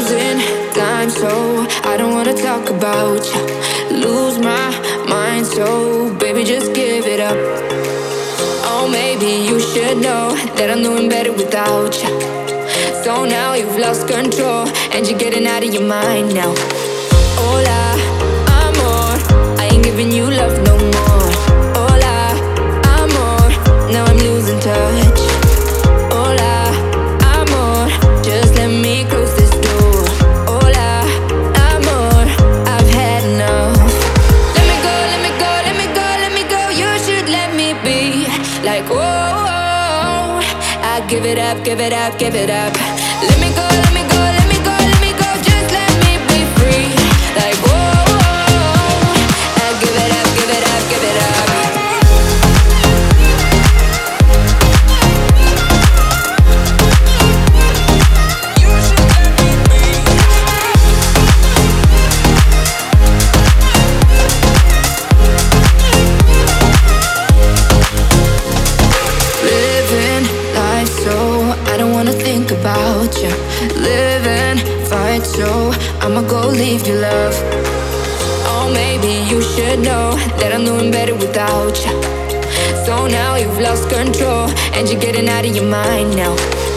losing time, so I don't wanna talk about you. Lose my mind, so baby, just give it up. Oh, maybe you should know that I'm doing better without you. So now you've lost control and you're getting out of your mind now. Hola, amor, I ain't giving you love no more. Hola, amor, now I'm losing touch. Hola, amor, just let me close this door. Hola, amor, I've had enough. Let me go, let me go, let me go, let me go. You should let me be. Like, whoa, I give it up, give it up, give it up. Let me go, let me go, let me go, let me go. Just let me be free. Like, whoa, I give it up, give it up, give it up. Living life so I don't wanna think about you. Live and fight so I'ma go leave your love. Oh, maybe you should know that I'm doing better without you. So now you've lost control and you're getting out of your mind now.